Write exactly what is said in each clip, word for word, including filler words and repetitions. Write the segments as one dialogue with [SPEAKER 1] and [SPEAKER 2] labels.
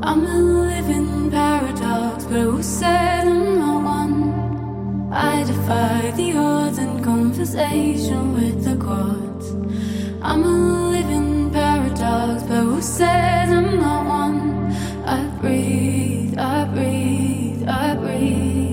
[SPEAKER 1] I'm a living paradox, but who said I'm not one? I defy the odds in conversation with the gods. I'm a living paradox, but who said I'm not one? I breathe, I breathe, I breathe.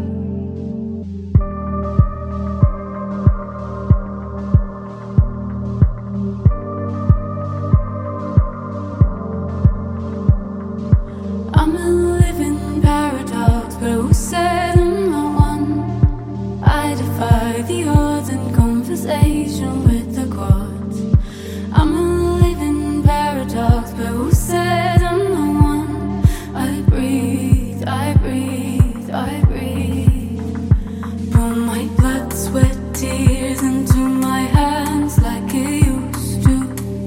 [SPEAKER 1] I'm a living paradox, but who said I'm not one? I defy the odds in conversation with the gods. I'm a living paradox, but who said I'm not one? I breathe, I breathe, I breathe. Pour my blood, sweat, tears into my hands like it used to.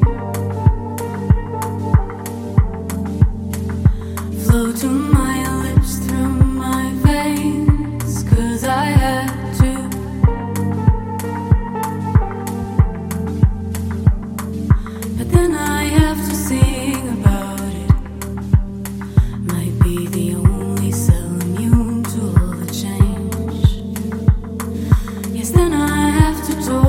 [SPEAKER 1] Flow to my lips through my veins, 'cause I had to. But then I have to sing about it. Might be the only cell immune to all the change. Yes, then I have to talk